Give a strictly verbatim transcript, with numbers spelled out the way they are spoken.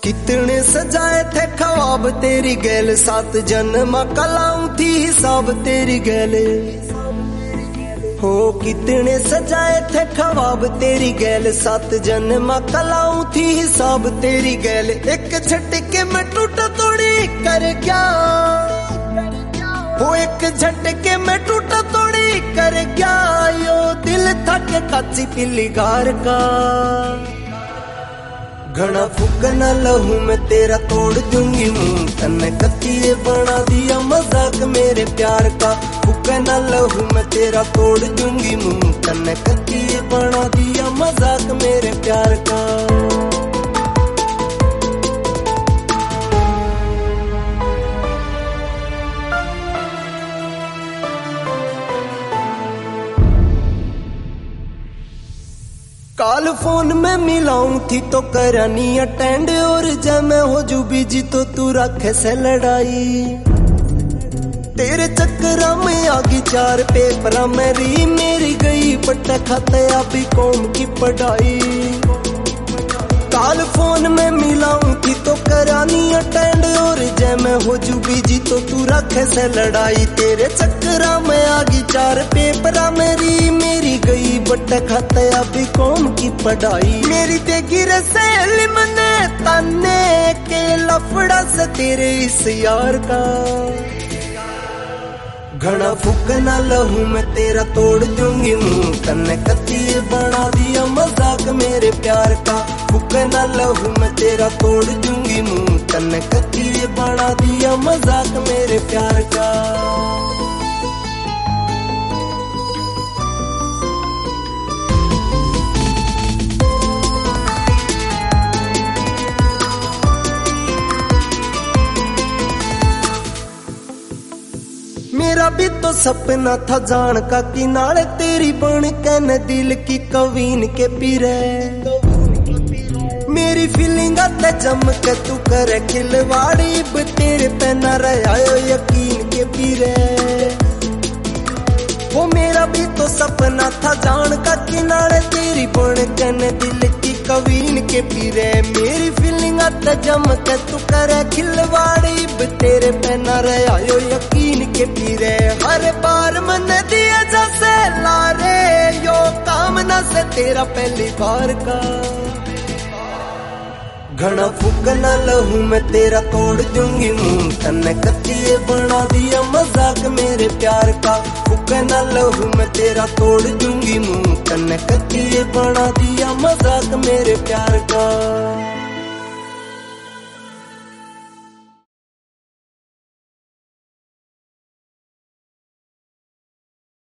कितने सजाए थे ख्वाब तेरी गैल, सात जन्म कलाऊं थी हिसाब तेरी गैले। हो कितने सजाए थे ख्वाब तेरी गैल, सात जन्म कलाऊं थी हिसाब तेरी गैल। एक झटके में टूटा तोड़ी कर क्या, हो एक झटके में टूटा तोड़ी कर क्या। यो दिल था के काची पीली गार का, घना फूक न लहू मैं तेरा तोड़ दूंगी मुंह। तन्ने कतिये बना दिया मजाक मेरे प्यार का, फूक न लहू मैं तेरा तोड़ दूंगी मुंह। तन्ने कतिये बना दिया मजाक मेरे प्यार का। काल फोन में मिलाऊं थी तो करा नहीं अटेंड, और जब मैं हो जू बिजी तो तू रखे से लड़ाई। तेरे चक्कर में आगी चार पेपर मेरी मेरी गई पट्टा खाते अभी कौम की पढ़ाई। काल फोन में मिलाऊं थी तो करा नहीं अटेंड, और जब मैं हो जू बिजी तो तू रखे से लड़ाई। तेरे चक्कर में आगी चार पेपर मेरी मेरी गई बट्टा खाते अभी कौम की पढ़ाई। मेरी ते गिरे सहेली मने ताने के लफड़ा से तेरे इस यार का, घना फूक न लहू मैं तेरा तोड़ दूंगी मुंह। तन्ने कतिये बना दिया मजाक मेरे प्यार का, फूक न लहू मैं तेरा तोड़ दूंगी मुंह। तन्ने कतिये बना दिया मजाक मेरे प्यार का। मेरा भी तो सपना था जान का किनारे तेरी बन के न दिल की कवीन के पीरे। मेरी फीलिंग आते जम के तू करे खिलवाड़ी, तेरे पे न रहा यकीन के पीरे। वो मेरा भी तो सपना था जान का किनारे तेरी बन के न दिल की कवीन के पीरे। मेरी फीलिंग आते जम के तू करे खिलवाड़ी, तेरे पे न रहा यकीन के पीरे। हर बार मन दिया जैसे लारे, यो कामना से तेरा पहली बार का, घना फूक न लहू मैं तेरा तोड़ दूंगी मुंह। तन्ने कतिये बना दिया मजाक मेरे प्यार का, फूक न लहू मैं तेरा तोड़ दूंगी मुंह। तन्ने कतिये बना दिया मजाक मेरे प्यार का।